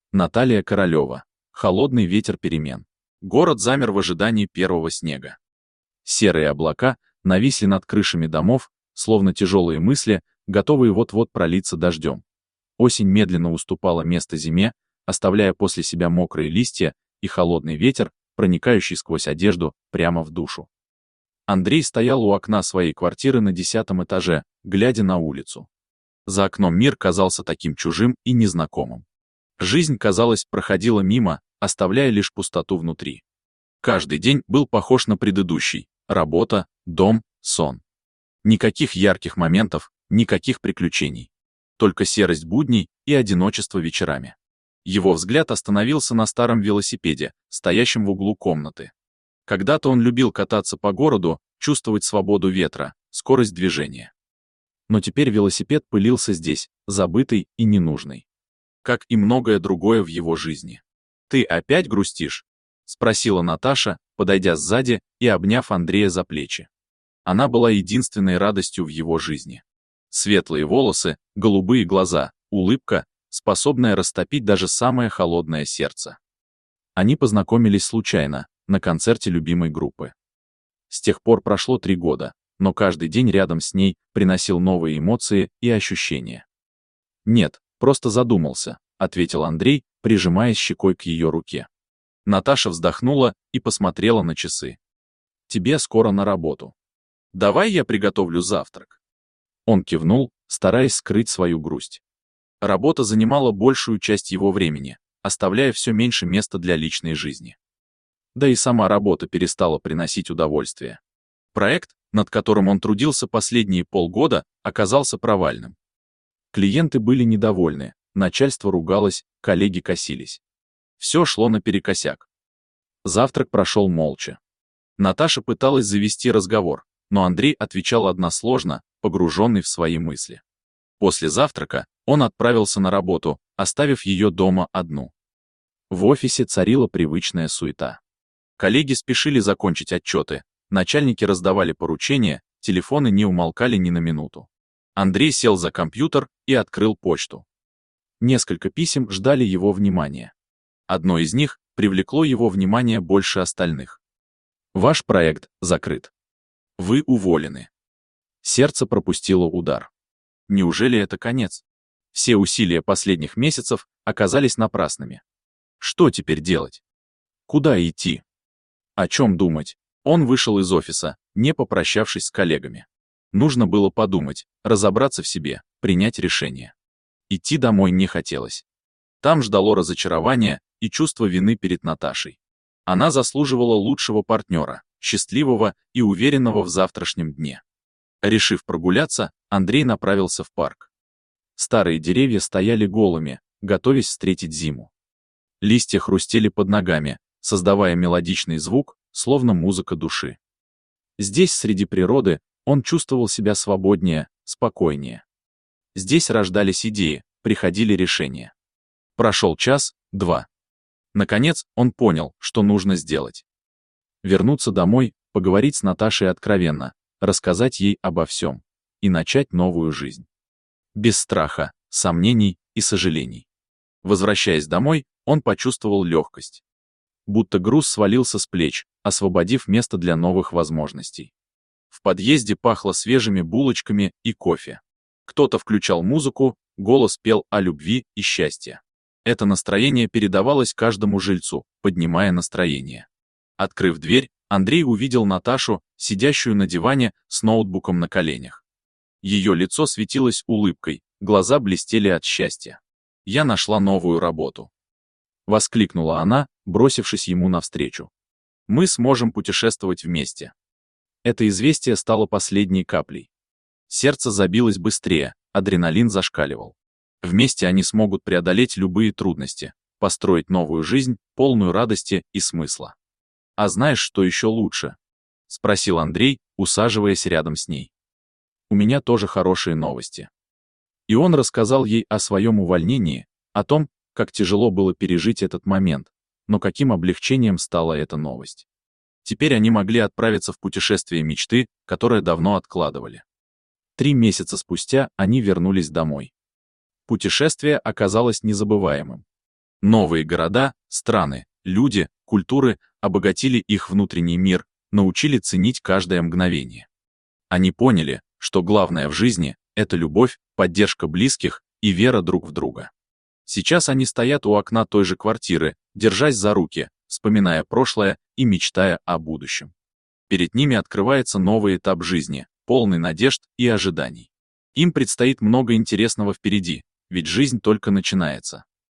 Наталья Королева. Холодный ветер перемен. Город замер в ожидании первого снега. Серые облака нависли над крышами домов, словно тяжелые мысли, готовые вот-вот пролиться дождем. Осень медленно уступала место зиме, оставляя после себя мокрые листья и холодный ветер, проникающий сквозь одежду прямо в душу. Андрей стоял у окна своей квартиры на 10-м этаже, глядя на улицу. За окном мир казался таким чужим и незнакомым. Жизнь, казалось, проходила мимо, оставляя лишь пустоту внутри. Каждый день был похож на предыдущий: работа, дом, сон. Никаких ярких моментов, никаких приключений. Только серость будней и одиночество вечерами. Его взгляд остановился на старом велосипеде, стоящем в углу комнаты. Когда-то он любил кататься по городу, чувствовать свободу ветра, скорость движения. Но теперь велосипед пылился здесь, забытый и ненужный. Как и многое другое в его жизни. «Ты опять грустишь?» — спросила Наташа, подойдя сзади и обняв Андрея за плечи. Она была единственной радостью в его жизни. Светлые волосы, голубые глаза, улыбка, способная растопить даже самое холодное сердце. Они познакомились случайно, на концерте любимой группы. С тех пор прошло 3 года, но каждый день рядом с ней приносил новые эмоции и ощущения. «Нет, просто задумался», — ответил Андрей, прижимаясь щекой к ее руке. Наташа вздохнула и посмотрела на часы. «Тебе скоро на работу. Давай я приготовлю завтрак». Он кивнул, стараясь скрыть свою грусть. Работа занимала большую часть его времени, оставляя все меньше места для личной жизни. Да и сама работа перестала приносить удовольствие. Проект, над которым он трудился последние полгода, оказался провальным. Клиенты были недовольны, начальство ругалось, коллеги косились. Все шло наперекосяк. Завтрак прошел молча. Наташа пыталась завести разговор, но Андрей отвечал односложно, погруженный в свои мысли. После завтрака он отправился на работу, оставив ее дома одну. В офисе царила привычная суета. Коллеги спешили закончить отчеты, начальники раздавали поручения, телефоны не умолкали ни на минуту. Андрей сел за компьютер и открыл почту. Несколько писем ждали его внимания. Одно из них привлекло его внимание больше остальных. «Ваш проект закрыт. Вы уволены». Сердце пропустило удар. Неужели это конец? Все усилия последних месяцев оказались напрасными. Что теперь делать? Куда идти? О чем думать? Он вышел из офиса, не попрощавшись с коллегами. Нужно было подумать, разобраться в себе, принять решение. Идти домой не хотелось. Там ждало разочарование и чувство вины перед Наташей. Она заслуживала лучшего партнера, счастливого и уверенного в завтрашнем дне. Решив прогуляться, Андрей направился в парк. Старые деревья стояли голыми, готовясь встретить зиму. Листья хрустели под ногами, создавая мелодичный звук, словно музыка души. Здесь, среди природы, он чувствовал себя свободнее, спокойнее. Здесь рождались идеи, приходили решения. Прошел час, 2. Наконец, он понял, что нужно сделать. Вернуться домой, поговорить с Наташей откровенно, рассказать ей обо всем и начать новую жизнь. Без страха, сомнений и сожалений. Возвращаясь домой, он почувствовал легкость. Будто груз свалился с плеч, освободив место для новых возможностей. В подъезде пахло свежими булочками и кофе. Кто-то включал музыку, голос пел о любви и счастье. Это настроение передавалось каждому жильцу, поднимая настроение. Открыв дверь, Андрей увидел Наташу, сидящую на диване с ноутбуком на коленях. Ее лицо светилось улыбкой, глаза блестели от счастья. «Я нашла новую работу», — воскликнула она, бросившись ему навстречу. «Мы сможем путешествовать вместе». Это известие стало последней каплей. Сердце забилось быстрее, адреналин зашкаливал. Вместе они смогут преодолеть любые трудности, построить новую жизнь, полную радости и смысла. «А знаешь, что еще лучше?» — спросил Андрей, усаживаясь рядом с ней. «У меня тоже хорошие новости». И он рассказал ей о своем увольнении, о том, как тяжело было пережить этот момент, но каким облегчением стала эта новость. Теперь они могли отправиться в путешествие мечты, которое давно откладывали. 3 месяца спустя они вернулись домой. Путешествие оказалось незабываемым. Новые города, страны, люди, культуры обогатили их внутренний мир, научили ценить каждое мгновение. Они поняли, что главное в жизни — это любовь, поддержка близких и вера друг в друга. Сейчас они стоят у окна той же квартиры, держась за руки, вспоминая прошлое и мечтая о будущем. Перед ними открывается новый этап жизни, полный надежд и ожиданий. Им предстоит много интересного впереди, ведь жизнь только начинается.